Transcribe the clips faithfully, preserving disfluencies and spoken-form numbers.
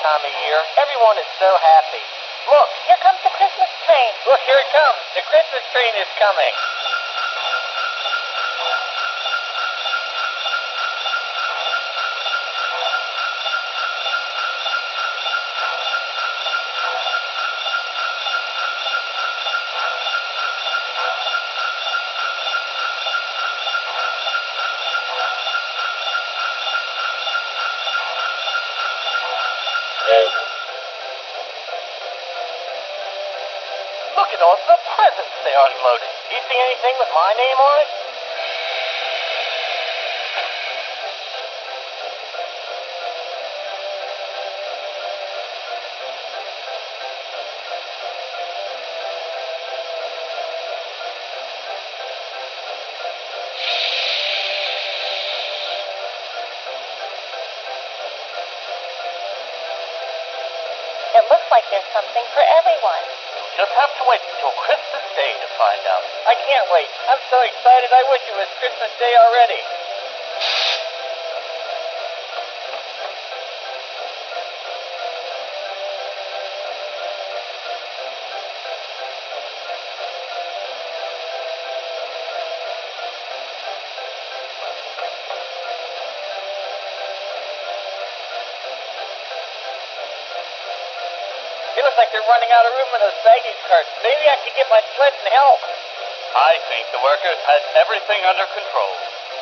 time of year. Everyone is so happy. Look, Here comes the Christmas train. look, here it comes. The Christmas train is coming. Look at all the presents they unloaded. Do you see anything with my name on it? It looks like there's something for everyone. Just have to wait until Christmas Day to find out. I can't wait. I'm so excited. I wish it was Christmas Day already. It looks like they're running out of room in those baggage carts. Maybe I could get my sled and help. I think the workers had everything under control.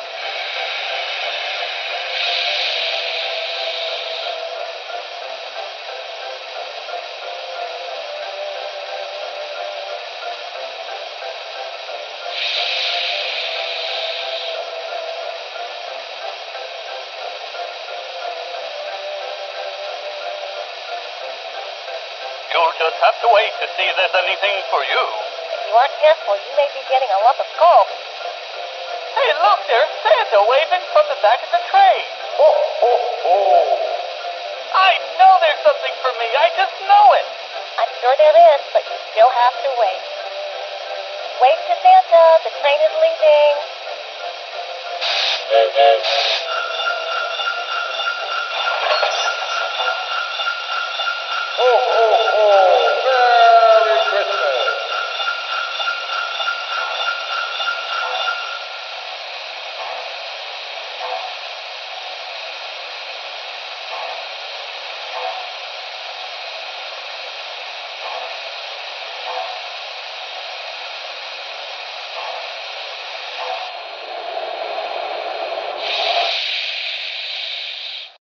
You'll just have to wait to see if there's anything for you. If you aren't careful, you may be getting a lump of coal. Hey, look, there's Santa waving from the back of the train. Oh, oh, oh. I know there's something for me. I just know it. I'm sure there is, but you still have to wait. Wave to Santa. The train is leaving. Oh, oh, oh.